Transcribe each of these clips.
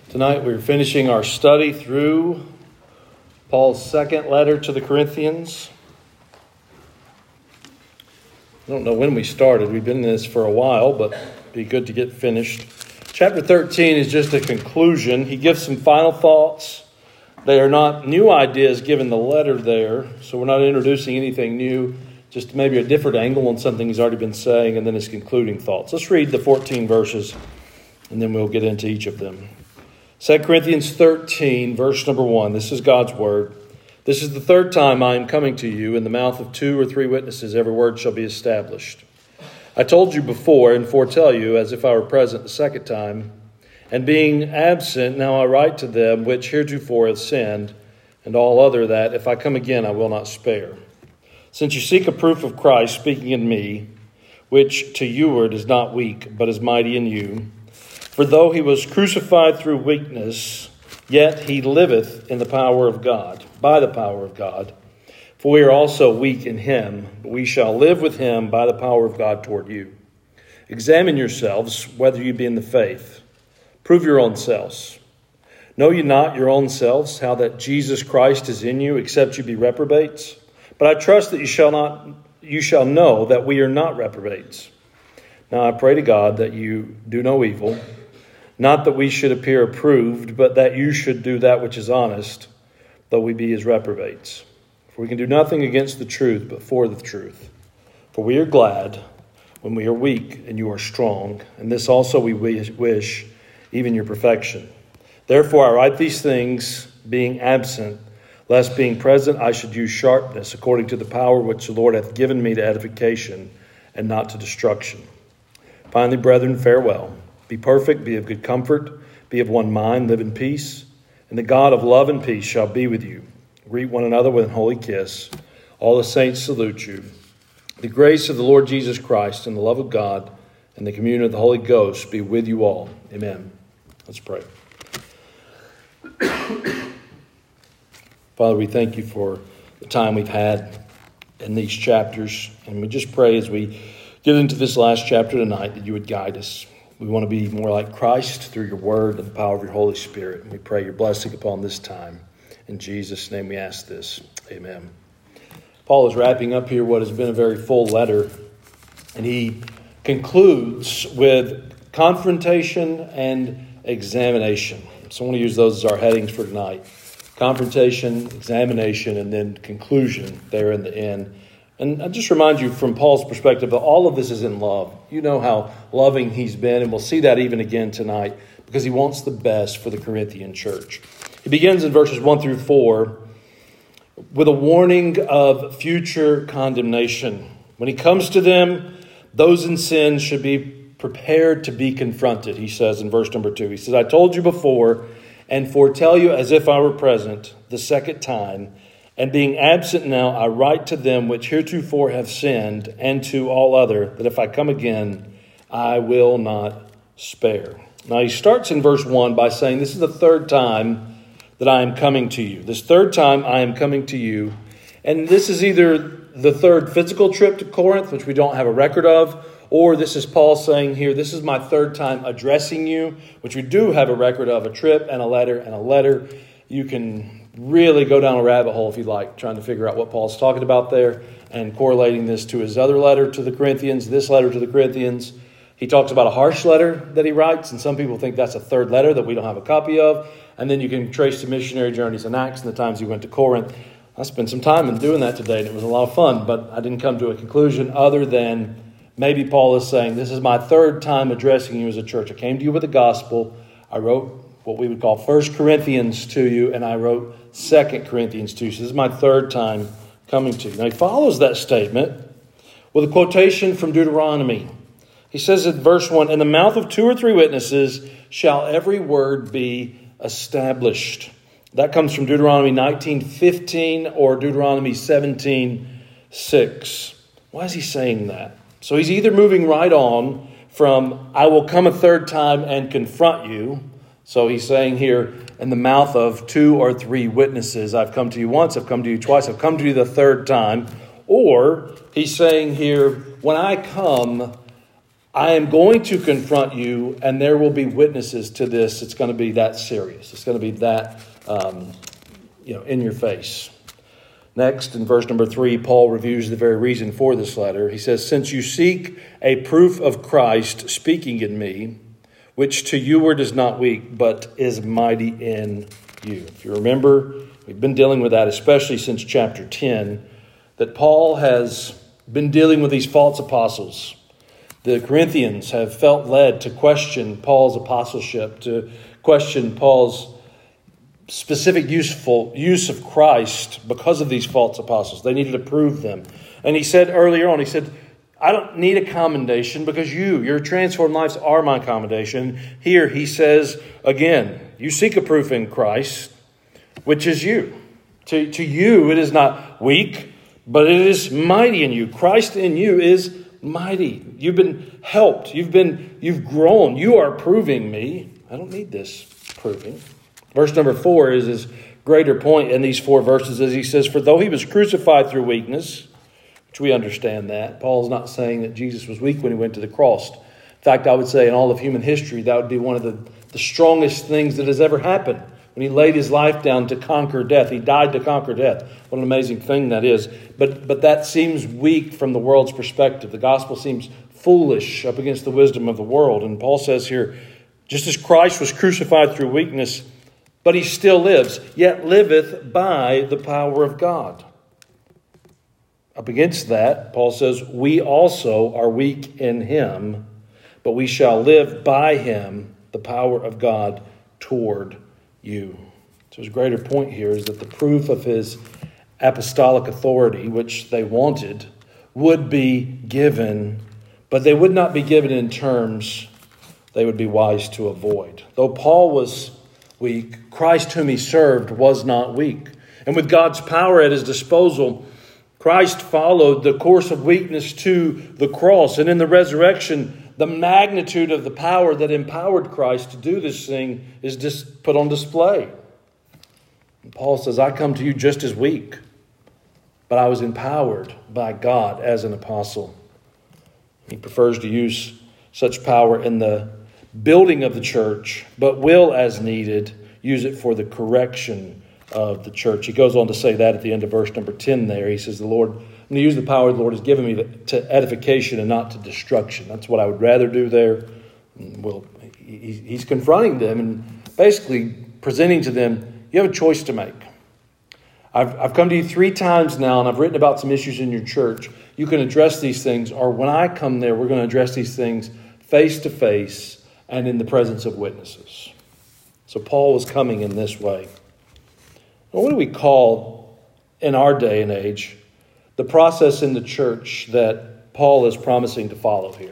Tonight we're finishing our study through Paul's second letter to the Corinthians. I don't know when we started. We've been in this for a while, but it'd be good to get finished. Chapter 13 is just a conclusion. He gives some final thoughts. They are not new ideas given the letter there, so we're not introducing anything new, just maybe a different angle on something he's already been saying, and then his concluding thoughts. Let's read the 14 verses, and then we'll get into each of them. 2 Corinthians 13, verse number 1. This is God's word. This is the third time I am coming to you. In the mouth of 2 or 3 witnesses, every word shall be established. I told you before and foretell you as if I were present the second time. And being absent, now I write to them which heretofore have sinned, and all other that, if I come again, I will not spare. Since you seek a proof of Christ speaking in me, which to youward is not weak, but is mighty in you. For though he was crucified through weakness, yet he liveth in the power of God, by the power of God. For we are also weak in him, but we shall live with him by the power of God toward you. Examine yourselves, whether you be in the faith. Prove your own selves. Know ye not your own selves, how that Jesus Christ is in you, except you be reprobates? But I trust that you shall know that we are not reprobates. Now I pray to God that you do no evil, not that we should appear approved, but that you should do that which is honest, though we be as reprobates. For we can do nothing against the truth, but for the truth. For we are glad when we are weak and you are strong, and this also we wish, even your perfection. Therefore I write these things, being absent, lest being present I should use sharpness, according to the power which the Lord hath given me to edification, and not to destruction. Finally, brethren, farewell. Be perfect, be of good comfort, be of one mind, live in peace. And the God of love and peace shall be with you. Greet one another with a holy kiss. All the saints salute you. The grace of the Lord Jesus Christ and the love of God and the communion of the Holy Ghost be with you all. Amen. Let's pray. Father, we thank you for the time we've had in these chapters. And we just pray as we get into this last chapter tonight that you would guide us. We want to be more like Christ through your word and the power of your Holy Spirit. And we pray your blessing upon this time. In Jesus' name we ask this. Amen. Paul is wrapping up here what has been a very full letter. And he concludes with confrontation and examination. So I want to use those as our headings for tonight. Confrontation, examination, and then conclusion there in the end. And I just remind you from Paul's perspective that all of this is in love. You know how loving he's been, and we'll see that even again tonight because he wants the best for the Corinthian church. He begins in verses 1 through 4 with a warning of future condemnation. When he comes to them, those in sin should be prepared to be confronted, he says in verse number 2. He says, I told you before and foretell you as if I were present the second time. And being absent now, I write to them which heretofore have sinned, and to all other, that if I come again, I will not spare. Now he starts in verse 1 by saying, this is the third time that I am coming to you. This third time I am coming to you. And this is either the third physical trip to Corinth, which we don't have a record of, or this is Paul saying here, this is my third time addressing you, which we do have a record of, a trip and a letter and a letter. You can really go down a rabbit hole if you like, trying to figure out what Paul's talking about there and correlating this to his other letter to the Corinthians, this letter to the Corinthians. He talks about a harsh letter that he writes, and some people think that's a third letter that we don't have a copy of. And then you can trace the missionary journeys in Acts and the times he went to Corinth. I spent some time in doing that today, and it was a lot of fun, but I didn't come to a conclusion other than maybe Paul is saying, this is my third time addressing you as a church. I came to you with the gospel. I wrote what we would call 1 Corinthians to you, and I wrote 2 Corinthians to you. So this is my third time coming to you. Now he follows that statement with a quotation from Deuteronomy. He says in verse 1, in the mouth of 2 or 3 witnesses shall every word be established. That comes from Deuteronomy 19:15 or Deuteronomy 17:6. Why is he saying that? So he's either moving right on from, I will come a third time and confront you. So he's saying here, in the mouth of 2 or 3 witnesses, I've come to you once, I've come to you twice, I've come to you the third time. Or he's saying here, when I come, I am going to confront you, and there will be witnesses to this. It's going to be that serious. It's going to be that, in your face. Next, in verse number 3, Paul reviews the very reason for this letter. He says, since you seek a proof of Christ speaking in me, which to you word is not weak, but is mighty in you. If you remember, we've been dealing with that, especially since chapter 10, that Paul has been dealing with these false apostles. The Corinthians have felt led to question Paul's apostleship, to question Paul's specific use of Christ because of these false apostles. They needed to prove them. And he said earlier on, I don't need a commendation because your transformed lives are my commendation. Here he says again, you seek a proof in Christ, which is you. To you it is not weak, but it is mighty in you. Christ in you is mighty. You've been helped. You've grown. You are proving me. I don't need this proving. Verse number 4 is his greater point in these 4 verses as he says, for though he was crucified through weakness, which we understand that. Paul's not saying that Jesus was weak when he went to the cross. In fact, I would say in all of human history, that would be one of the strongest things that has ever happened. When he laid his life down to conquer death. He died to conquer death. What an amazing thing that is. But that seems weak from the world's perspective. The gospel seems foolish up against the wisdom of the world. And Paul says here, just as Christ was crucified through weakness, but he still lives, yet liveth by the power of God. Up against that, Paul says, we also are weak in him, but we shall live by him, the power of God toward you. So his greater point here is that the proof of his apostolic authority, which they wanted, would be given, but they would not be given in terms they would be wise to avoid. Though Paul was weak, Christ whom he served was not weak. And with God's power at his disposal, Christ followed the course of weakness to the cross. And in the resurrection, the magnitude of the power that empowered Christ to do this thing is just put on display. And Paul says, I come to you just as weak, but I was empowered by God as an apostle. He prefers to use such power in the building of the church, but will, as needed, use it for the correction of the church. He goes on to say that at the end of verse number 10 there. He says, I'm going to use the power the Lord has given me to edification and not to destruction. That's what I would rather do there. Well, he's confronting them and basically presenting to them, you have a choice to make. I've come to you 3 times now, and I've written about some issues in your church. You can address these things, or when I come there, we're going to address these things face to face and in the presence of witnesses. So Paul was coming in this way. Now, what do we call, in our day and age, the process in the church that Paul is promising to follow here?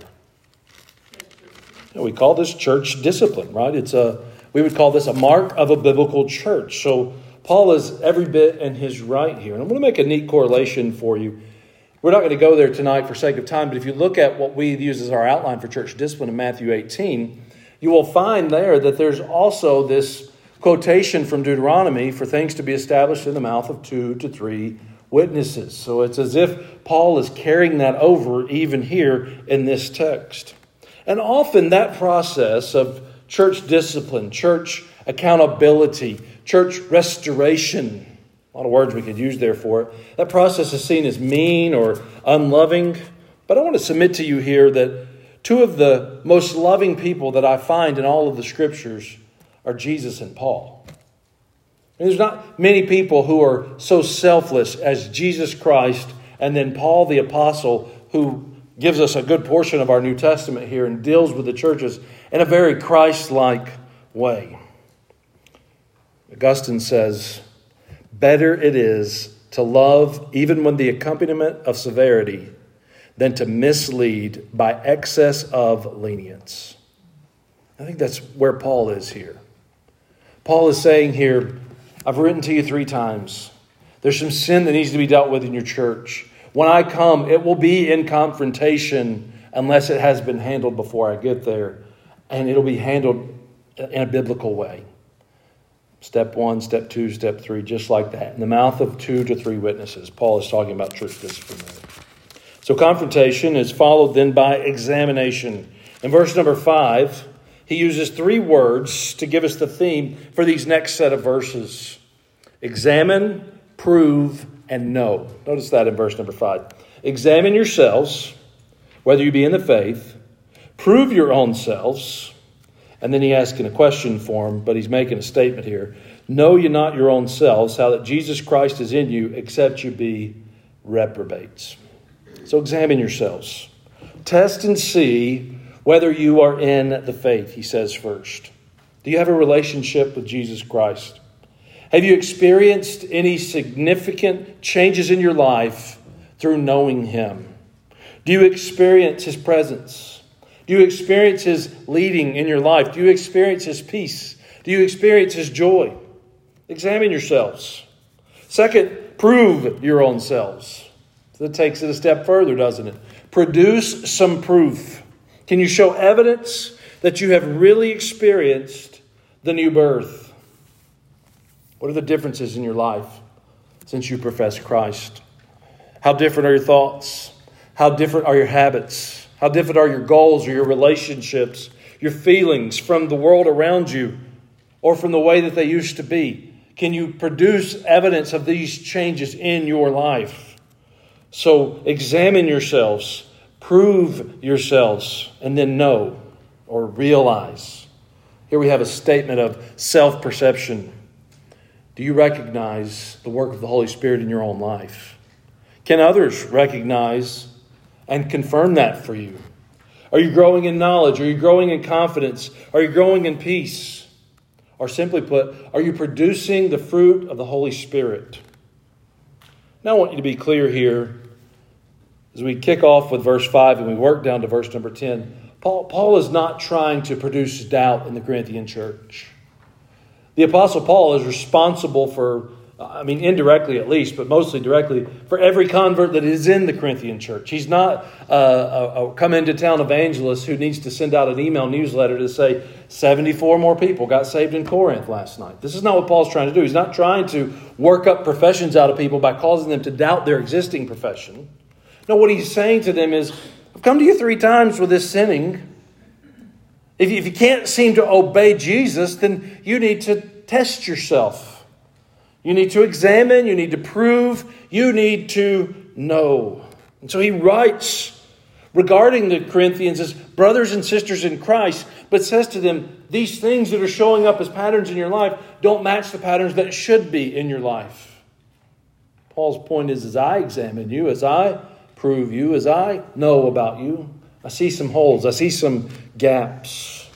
We call this church discipline, right? We would call this a mark of a biblical church. So Paul is every bit in his right here. And I'm going to make a neat correlation for you. We're not going to go there tonight for sake of time, but if you look at what we use as our outline for church discipline in Matthew 18, you will find there that there's also this quotation from Deuteronomy for things to be established in the mouth of 2 to 3 witnesses. So it's as if Paul is carrying that over even here in this text. And often that process of church discipline, church accountability, church restoration, a lot of words we could use there for it, that process is seen as mean or unloving. But I want to submit to you here that 2 of the most loving people that I find in all of the scriptures are Jesus and Paul. And there's not many people who are so selfless as Jesus Christ and then Paul the apostle, who gives us a good portion of our New Testament here and deals with the churches in a very Christ-like way. Augustine says, better it is to love even when the accompaniment of severity than to mislead by excess of lenience. I think that's where Paul is here. Paul is saying here, I've written to you 3 times. There's some sin that needs to be dealt with in your church. When I come, it will be in confrontation unless it has been handled before I get there. And it'll be handled in a biblical way. Step 1, step 2, step 3, just like that. In the mouth of 2 to 3 witnesses. Paul is talking about church discipline there. So confrontation is followed then by examination. In verse number 5, he uses 3 words to give us the theme for these next set of verses. Examine, prove, and know. Notice that in verse number 5. Examine yourselves, whether you be in the faith. Prove your own selves. And then he asks in a question form, but he's making a statement here. Know ye not your own selves, how that Jesus Christ is in you, except you be reprobates. So examine yourselves. Test and see whether you are in the faith, he says first. Do you have a relationship with Jesus Christ? Have you experienced any significant changes in your life through knowing him? Do you experience his presence? Do you experience his leading in your life? Do you experience his peace? Do you experience his joy? Examine yourselves. Second, prove your own selves. That takes it a step further, doesn't it? Produce some proof. Can you show evidence that you have really experienced the new birth? What are the differences in your life since you profess Christ? How different are your thoughts? How different are your habits? How different are your goals or your relationships, your feelings from the world around you or from the way that they used to be? Can you produce evidence of these changes in your life? So examine yourselves, prove yourselves, and then know or realize. Here we have a statement of self-perception. Do you recognize the work of the Holy Spirit in your own life? Can others recognize and confirm that for you? Are you growing in knowledge? Are you growing in confidence? Are you growing in peace? Or simply put, are you producing the fruit of the Holy Spirit? Now I want you to be clear here as we kick off with verse 5 and we work down to verse number 10. Paul is not trying to produce doubt in the Corinthian church. The Apostle Paul is responsible for, indirectly at least, but mostly directly, for every convert that is in the Corinthian church. He's not a come-into-town evangelist who needs to send out an email newsletter to say 74 more people got saved in Corinth last night. This is not what Paul's trying to do. He's not trying to work up professions out of people by causing them to doubt their existing profession. No, what he's saying to them is, I've come to you 3 times with this sinning. If you can't seem to obey Jesus, then you need to test yourself. You need to examine, you need to prove, you need to know. And so he writes regarding the Corinthians as brothers and sisters in Christ, but says to them, these things that are showing up as patterns in your life don't match the patterns that should be in your life. Paul's point is, as I examine you, as I prove you, as I know about you, I see some holes, I see some gaps.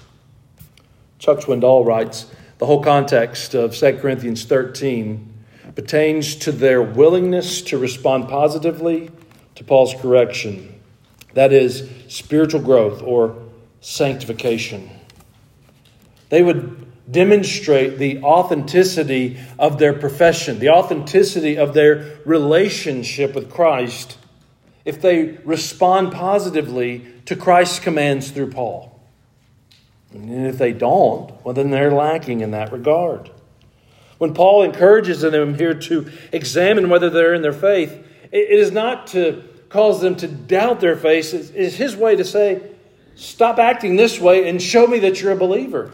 Chuck Swindoll writes, the whole context of 2 Corinthians 13 pertains to their willingness to respond positively to Paul's correction. That is, spiritual growth or sanctification. They would demonstrate the authenticity of their profession, the authenticity of their relationship with Christ, if they respond positively to Christ's commands through Paul. And if they don't, well, then they're lacking in that regard. When Paul encourages them here to examine whether they're in their faith, it is not to cause them to doubt their faith. It is his way to say, stop acting this way and show me that you're a believer.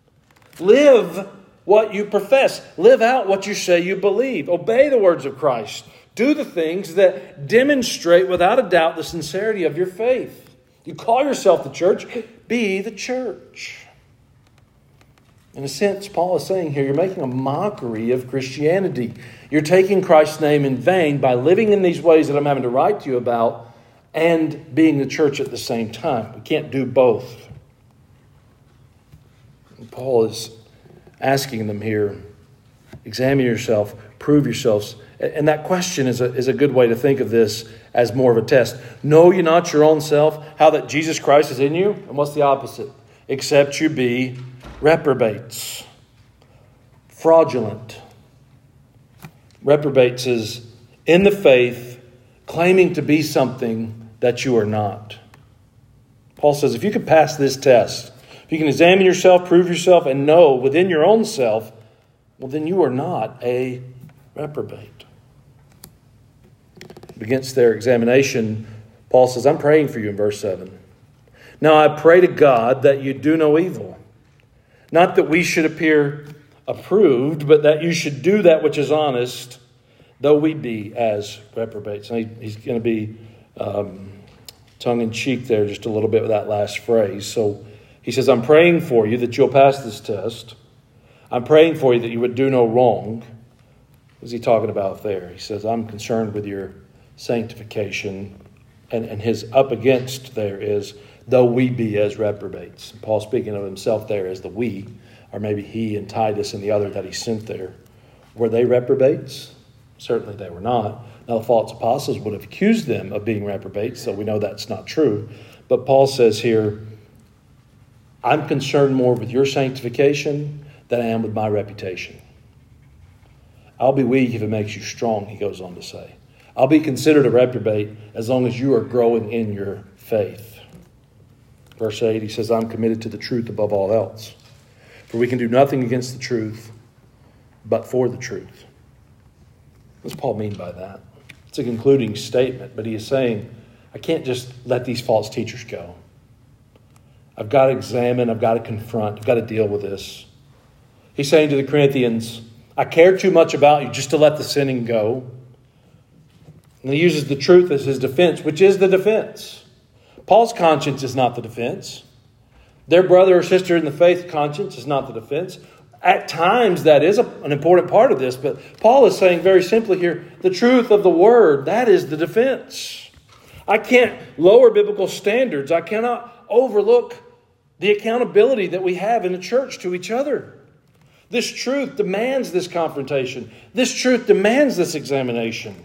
Live what you profess. Live out what you say you believe. Obey the words of Christ. Do the things that demonstrate without a doubt the sincerity of your faith. You call yourself the church, be the church. In a sense, Paul is saying here, you're making a mockery of Christianity. You're taking Christ's name in vain by living in these ways that I'm having to write to you about and being the church at the same time. We can't do both. And Paul is asking them here, examine yourself, prove yourselves. And that question is a good way to think of this as more of a test. Know ye not your own self, how that Jesus Christ is in you? And what's the opposite? Except you be reprobates. Fraudulent. Reprobates is in the faith, claiming to be something that you are not. Paul says, if you can pass this test, if you can examine yourself, prove yourself, and know within your own self, well, then you are not a reprobate. Against their examination, Paul says, I'm praying for you in verse 7. Now I pray to God that you do no evil, not that we should appear approved, but that you should do that which is honest, though we be as reprobates. And he's going to be tongue-in-cheek there just a little bit with that last phrase. So he says, I'm praying for you that you'll pass this test. I'm praying for you that you would do no wrong. What's he talking about there? He says, I'm concerned with your sanctification. And his up against there is, though we be as reprobates. Paul speaking of himself there as the we, or maybe he and Titus and the other that he sent there. Were they reprobates? Certainly they were not. Now the false apostles would have accused them of being reprobates, so we know that's not true. But Paul says here, I'm concerned more with your sanctification than I am with my reputation. I'll be weak if it makes you strong, he goes on to say. I'll be considered a reprobate as long as you are growing in your faith. Verse 8, he says, I'm committed to the truth above all else. For we can do nothing against the truth, but for the truth. What does Paul mean by that? It's a concluding statement, but he is saying, I can't just let these false teachers go. I've got to examine, I've got to confront, I've got to deal with this. He's saying to the Corinthians, I care too much about you just to let the sinning go. And he uses the truth as his defense, which is the defense. Paul's conscience is not the defense. Their brother or sister in the faith conscience is not the defense. At times that is an important part of this, but Paul is saying very simply here, the truth of the word, that is the defense. I can't lower biblical standards. I cannot overlook the accountability that we have in the church to each other. This truth demands this confrontation. This truth demands this examination.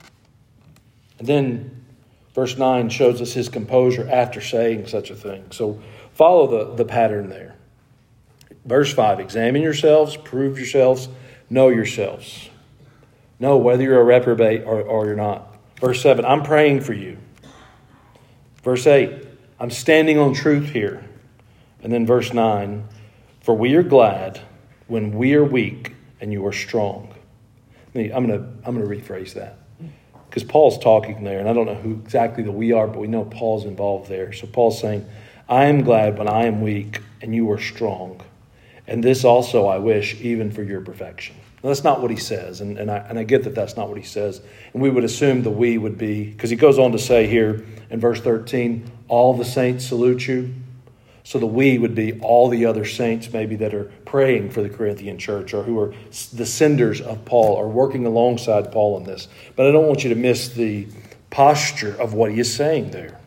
And then verse 9 shows us his composure after saying such a thing. So follow the pattern there. Verse 5, examine yourselves, prove yourselves, know yourselves. Know whether you're a reprobate or you're not. Verse 7, I'm praying for you. Verse 8, I'm standing on truth here. And then verse 9, for we are glad when we are weak and you are strong. I'm going to rephrase that. Because Paul's talking there, and I don't know who exactly the we are, but we know Paul's involved there. So Paul's saying, I am glad when I am weak and you are strong. And this also I wish even for your perfection. Now, that's not what he says, and I get that that's not what he says. And we would assume the we would be, because he goes on to say here in verse 13, all the saints salute you. So the we would be all the other saints maybe that are praying for the Corinthian church or who are the senders of Paul or working alongside Paul in this. But I don't want you to miss the posture of what he is saying there.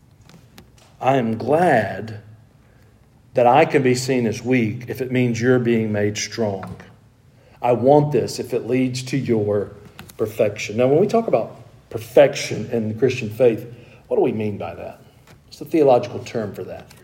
I am glad that I can be seen as weak if it means you're being made strong. I want this if it leads to your perfection. Now, when we talk about perfection in the Christian faith, what do we mean by that? What's the theological term for that?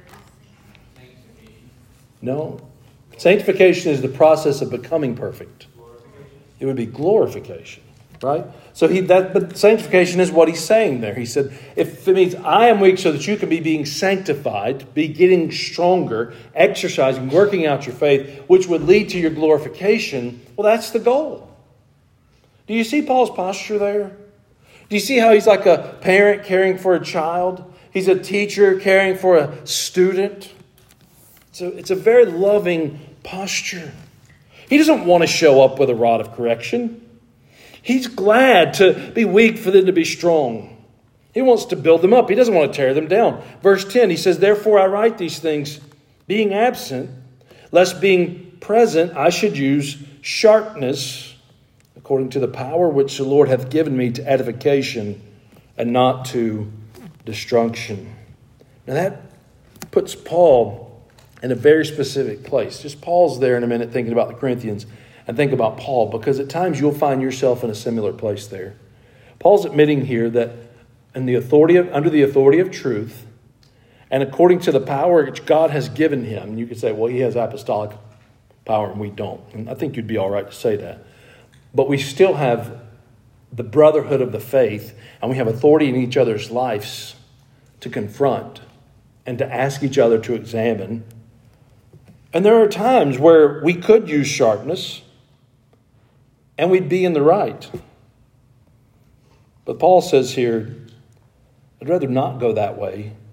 No. Sanctification is the process of becoming perfect. It would be glorification, right? So but sanctification is what he's saying there. He said, if it means I am weak so that you can be being sanctified, be getting stronger, exercising, working out your faith, which would lead to your glorification, well, that's the goal. Do you see Paul's posture there? Do you see how he's like a parent caring for a child? He's a teacher caring for a student. So it's a very loving posture. He doesn't want to show up with a rod of correction. He's glad to be weak for them to be strong. He wants to build them up. He doesn't want to tear them down. Verse 10, he says, therefore I write these things, being absent, lest being present I should use sharpness, according to the power which the Lord hath given me to edification and not to destruction. Now that puts Paul in a very specific place. Just pause there in a minute thinking about the Corinthians and think about Paul, because at times you'll find yourself in a similar place there. Paul's admitting here that under the authority of truth and according to the power which God has given him, you could say, well, he has apostolic power and we don't. And I think you'd be all right to say that. But we still have the brotherhood of the faith, and we have authority in each other's lives to confront and to ask each other to examine. And there are times where we could use sharpness and we'd be in the right. But Paul says here, I'd rather not go that way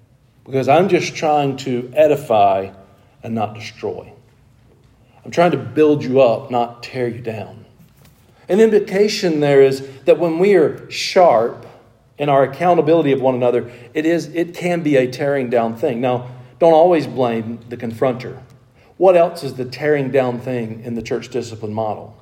Because I'm just trying to edify and not destroy. I'm trying to build you up, not tear you down. An implication there is that when we are sharp in our accountability of one another, it can be a tearing down thing. Now, don't always blame the confronter. What else is the tearing down thing in the church discipline model?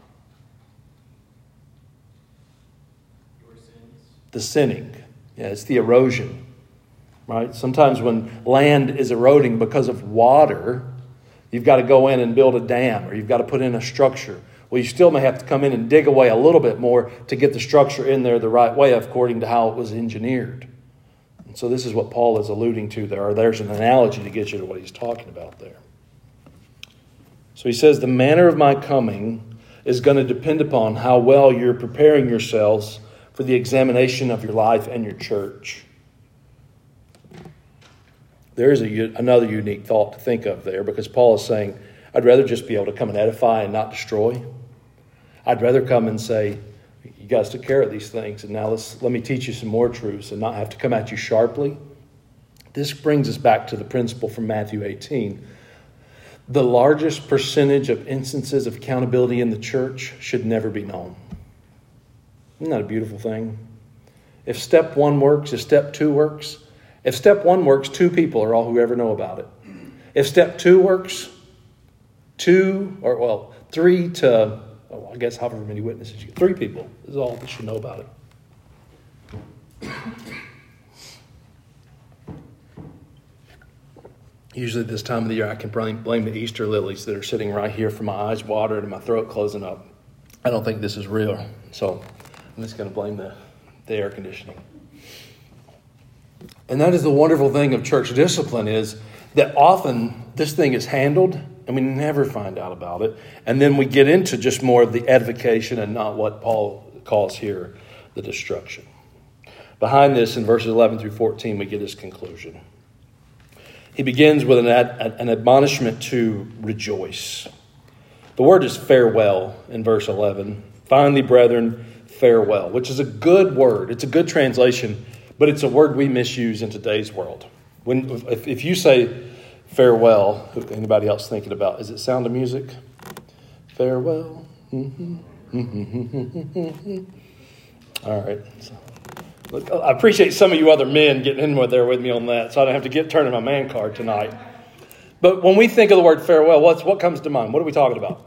Your sins. The sinning. Yeah, it's the erosion. Right? Sometimes when land is eroding because of water, you've got to go in and build a dam, or you've got to put in a structure. Well, you still may have to come in and dig away a little bit more to get the structure in there the right way according to how it was engineered. And so this is what Paul is alluding to there, or there's an analogy to get you to what he's talking about there. So he says, the manner of my coming is going to depend upon how well you're preparing yourselves for the examination of your life and your church. There is another unique thought to think of there, because Paul is saying, I'd rather just be able to come and edify and not destroy. I'd rather come and say, you guys took care of these things, and now let me teach you some more truths and not have to come at you sharply. This brings us back to the principle from Matthew 18. The largest percentage of instances of accountability in the church should never be known. Isn't that a beautiful thing? If step 1 works, if step 2 works, if step 1 works, 2 people are all who ever know about it. If step 2 works, 3 to, I guess however many witnesses you get. 3 people is all that should know about it. Usually this time of the year, I can blame the Easter lilies that are sitting right here from my eyes watering and my throat closing up. I don't think this is real, so I'm just going to blame the air conditioning. And that is the wonderful thing of church discipline, is that often this thing is handled and we never find out about it. And then we get into just more of the edification and not what Paul calls here the destruction. Behind this, in verses 11 through 14, we get his conclusion. He begins with an admonishment to rejoice. The word is farewell in verse 11. Finally, brethren, farewell, which is a good word. It's a good translation, but it's a word we misuse in today's world. If you say farewell, anybody else thinking about, is it Sound of Music? Farewell. All right. Look, I appreciate some of you other men getting in there with me on that, so I don't have to turning my man card tonight. But when we think of the word farewell, what comes to mind? What are we talking about?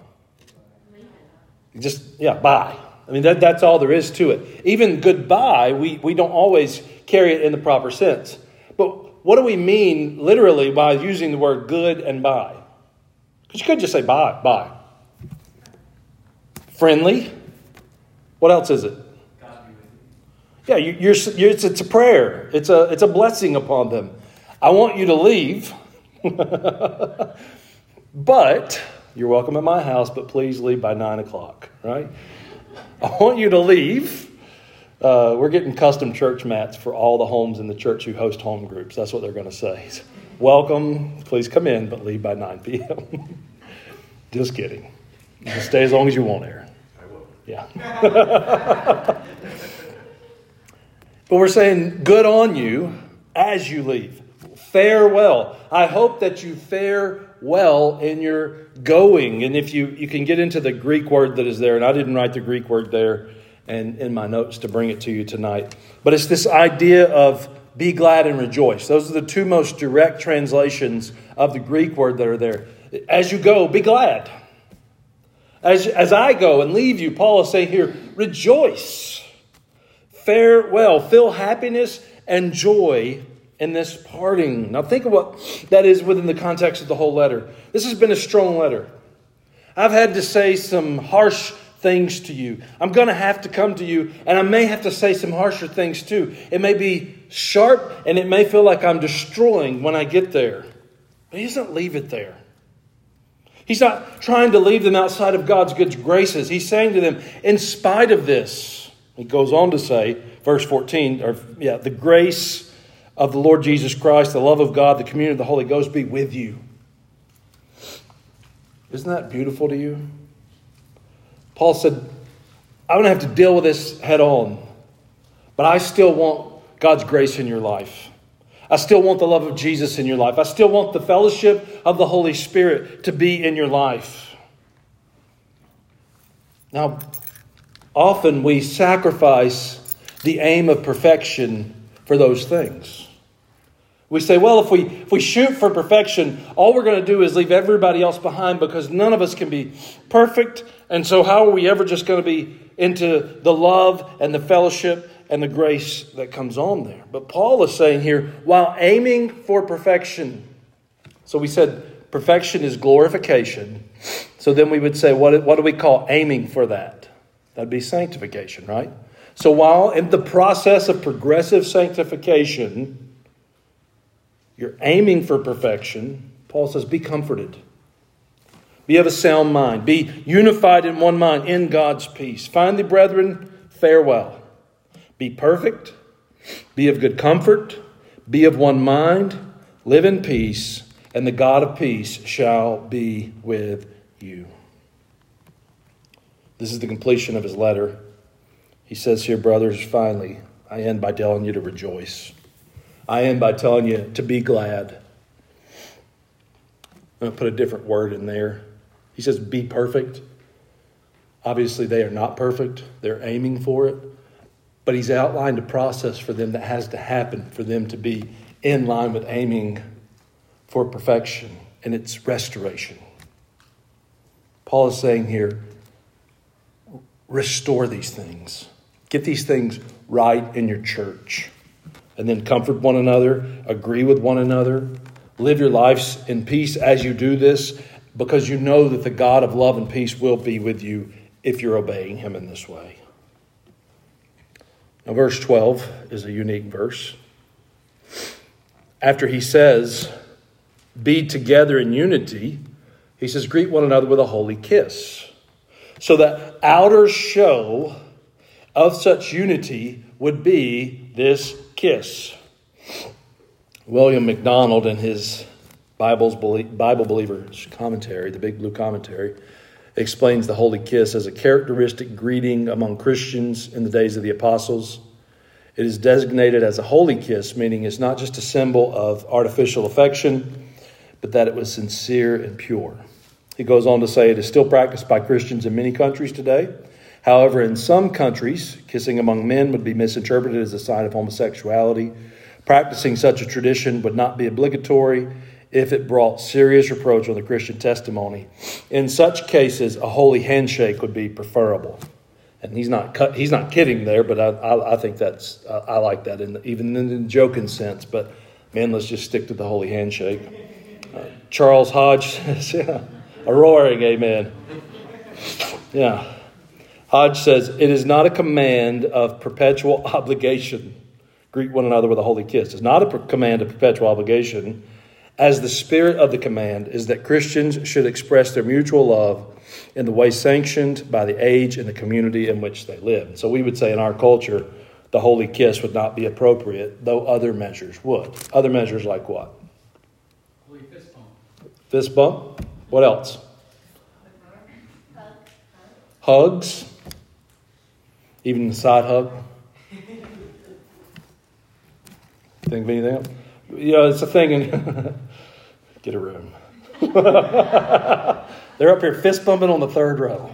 Bye. I mean, that's all there is to it. Even goodbye, we don't always carry it in the proper sense. But what do we mean literally by using the word good and bye? Because you could just say bye. Friendly. What else is it? Yeah, it's a prayer. It's a blessing upon them. I want you to leave, but you're welcome at my house, but please leave by 9:00, right? I want you to leave. We're getting custom church mats for all the homes in the church who host home groups. That's what they're going to say. Welcome, please come in, but leave by 9 p.m. Just kidding. Just stay as long as you want, Aaron. I will. Yeah. But we're saying good on you as you leave. Farewell. I hope that you fare well in your going. And if you can get into the Greek word that is there, and I didn't write the Greek word there and in my notes to bring it to you tonight. But it's this idea of be glad and rejoice. Those are the 2 most direct translations of the Greek word that are there. As you go, be glad. As I go and leave you, Paul is saying here, rejoice. Farewell. Feel happiness and joy in this parting. Now think of what that is within the context of the whole letter. This has been a strong letter. I've had to say some harsh things to you. I'm going to have to come to you, and I may have to say some harsher things too. It may be sharp, and it may feel like I'm destroying when I get there. But he doesn't leave it there. He's not trying to leave them outside of God's good graces. He's saying to them, in spite of this, he goes on to say, verse 14, the grace of the Lord Jesus Christ, the love of God, the communion of the Holy Ghost be with you. Isn't that beautiful to you? Paul said, I'm going to have to deal with this head on, but I still want God's grace in your life. I still want the love of Jesus in your life. I still want the fellowship of the Holy Spirit to be in your life. Now, often we sacrifice the aim of perfection for those things. We say, well, if we shoot for perfection, all we're going to do is leave everybody else behind because none of us can be perfect. And so how are we ever just going to be into the love and the fellowship and the grace that comes on there? But Paul is saying here, while aiming for perfection. So we said perfection is glorification. So then we would say, what do we call aiming for that? That'd be sanctification, right? So while in the process of progressive sanctification, you're aiming for perfection, Paul says, be comforted. Be of a sound mind. Be unified in one mind in God's peace. Finally, brethren, farewell. Be perfect. Be of good comfort. Be of one mind. Live in peace. And the God of peace shall be with you. This is the completion of his letter. He says here, brothers, finally, I end by telling you to rejoice. I end by telling you to be glad. I'm going to put a different word in there. He says, be perfect. Obviously, they are not perfect. They're aiming for it. But he's outlined a process for them that has to happen for them to be in line with aiming for perfection. And it's restoration. Paul is saying here, restore these things. Get these things right in your church. And then comfort one another, agree with one another, live your lives in peace as you do this, because you know that the God of love and peace will be with you if you're obeying him in this way. Now, verse 12 is a unique verse. After he says, be together in unity, he says, greet one another with a holy kiss. So the outer show of such unity would be this kiss. William MacDonald, in his Bible Believer's commentary, the Big Blue Commentary, explains the holy kiss as a characteristic greeting among Christians in the days of the apostles. It is designated as a holy kiss, meaning it's not just a symbol of artificial affection, but that it was sincere and pure. He goes on to say it is still practiced by Christians in many countries today. However, in some countries, kissing among men would be misinterpreted as a sign of homosexuality. Practicing such a tradition would not be obligatory if it brought serious reproach on the Christian testimony. In such cases, a holy handshake would be preferable. And he's not kidding there, but I think I like that, even in the joking sense. But man, let's just stick to the holy handshake. Charles Hodge says, yeah, a roaring amen. Yeah. Hodge says, it is not a command of perpetual obligation. Greet one another with a holy kiss. It's not a command of perpetual obligation, as the spirit of the command is that Christians should express their mutual love in the way sanctioned by the age and the community in which they live. So we would say in our culture, the holy kiss would not be appropriate, though other measures would. Other measures like what? Holy fist bump. Fist bump? What else? Hugs? Even a side hug? Think of anything else? It's a thing in... Get a room. They're up here fist bumping on the third row.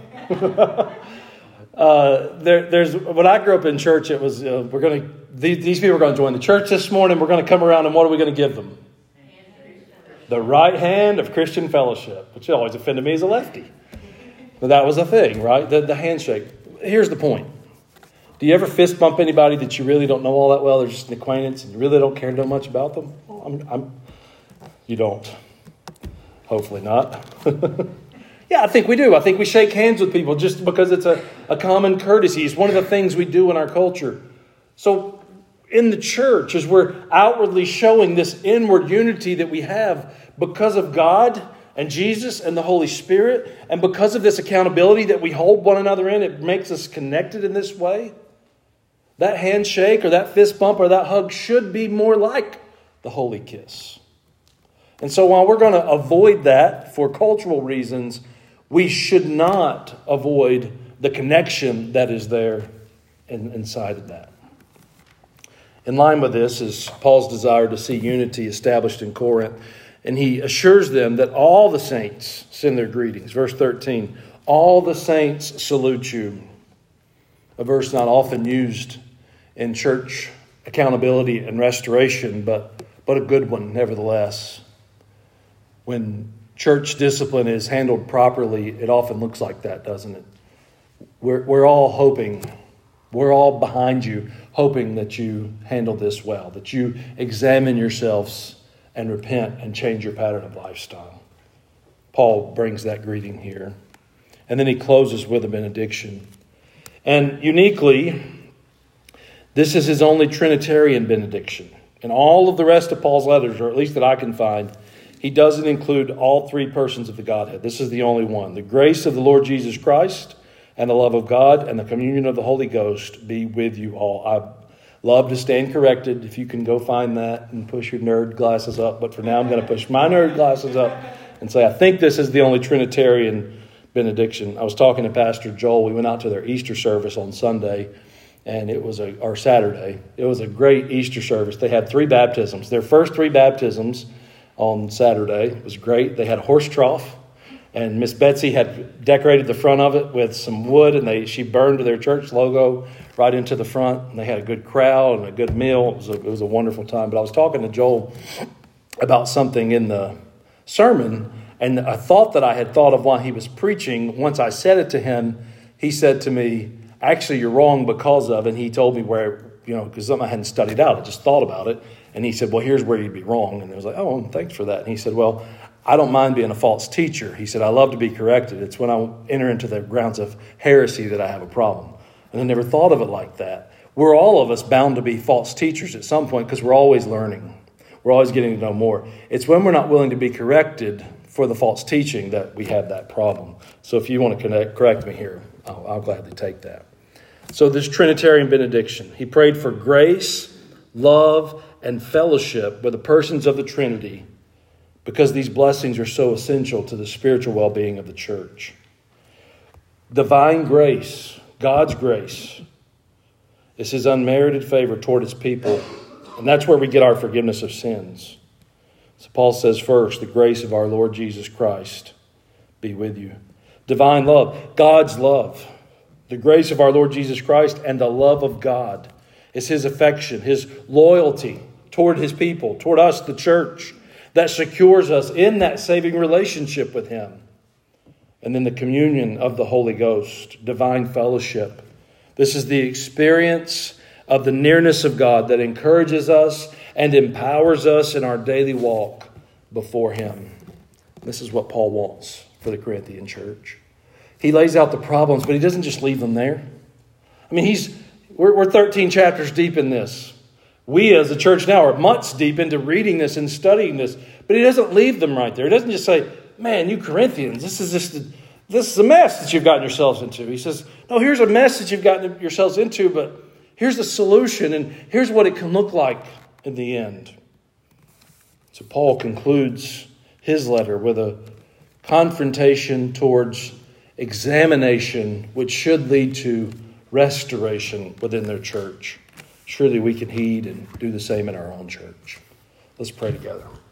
There's when I grew up in church, it was these people are going to join the church this morning. We're going to come around, and what are we going to give them? The right hand of Christian fellowship, which always offended me as a lefty. But that was a thing, right? The handshake. Here's the point. Do you ever fist bump anybody that you really don't know all that well? They're just an acquaintance and you really don't care that much about them? You don't. Hopefully not. Yeah, I think we do. I think we shake hands with people just because it's a common courtesy. It's one of the things we do in our culture. So in the church, as we're outwardly showing this inward unity that we have because of God and Jesus and the Holy Spirit, and because of this accountability that we hold one another in, it makes us connected in this way. That handshake or that fist bump or that hug should be more like the holy kiss. And so while we're going to avoid that for cultural reasons, we should not avoid the connection that is there inside of that. In line with this is Paul's desire to see unity established in Corinth. And he assures them that all the saints send their greetings. Verse 13, all the saints salute you. A verse not often used in church accountability and restoration, but a good one nevertheless. When church discipline is handled properly, it often looks like that, doesn't it? We're all hoping, we're all behind you, hoping that you handle this well, that you examine yourselves and repent and change your pattern of lifestyle. Paul brings that greeting here. And then he closes with a benediction. And uniquely, this is his only Trinitarian benediction. In all of the rest of Paul's letters, or at least that I can find, he doesn't include all three persons of the Godhead. This is the only one. The grace of the Lord Jesus Christ and the love of God and the communion of the Holy Ghost be with you all. I love to stand corrected. If you can go find that and push your nerd glasses up. But for now, I'm going to push my nerd glasses up and say, I think this is the only Trinitarian benediction. I was talking to Pastor Joel. We went out to their Easter service on Sunday, and it was or Saturday. It was a great Easter service. They had 3 baptisms. Their first 3 baptisms on Saturday. It was great. They had a horse trough, and Miss Betsy had decorated the front of it with some wood, and she burned their church logo right into the front. And they had a good crowd and a good meal. It was a wonderful time. But I was talking to Joel about something in the sermon, and a thought that I had thought of while he was preaching. Once I said it to him, he said to me, actually, you're wrong because of, and he told me where, because something I hadn't studied out. I just thought about it. And he said, well, here's where you'd be wrong. And I was like, oh, thanks for that. And he said, well, I don't mind being a false teacher. He said, I love to be corrected. It's when I enter into the grounds of heresy that I have a problem. And I never thought of it like that. We're all of us bound to be false teachers at some point because we're always learning. We're always getting to know more. It's when we're not willing to be corrected for the false teaching that we have that problem. So if you want to correct me here, I'll gladly take that. So this Trinitarian benediction, he prayed for grace, love, and fellowship with the persons of the Trinity because these blessings are so essential to the spiritual well-being of the church. Divine grace, God's grace, is his unmerited favor toward his people, and that's where we get our forgiveness of sins. So Paul says first, the grace of our Lord Jesus Christ be with you. Divine love, God's love, the grace of our Lord Jesus Christ and the love of God is his affection, his loyalty toward his people, toward us, the church, that secures us in that saving relationship with him. And then the communion of the Holy Ghost, divine fellowship. This is the experience of the nearness of God that encourages us and empowers us in our daily walk before him. This is what Paul wants for the Corinthian church. He lays out the problems, but he doesn't just leave them there. I mean, we're 13 chapters deep in this. We as a church now are months deep into reading this and studying this, but he doesn't leave them right there. He doesn't just say, man, you Corinthians, this is a mess that you've gotten yourselves into. He says, no, here's a mess that you've gotten yourselves into, but here's the solution, and here's what it can look like in the end. So Paul concludes his letter with a confrontation towards examination, which should lead to restoration within their church. Surely we can heed and do the same in our own church. Let's pray together.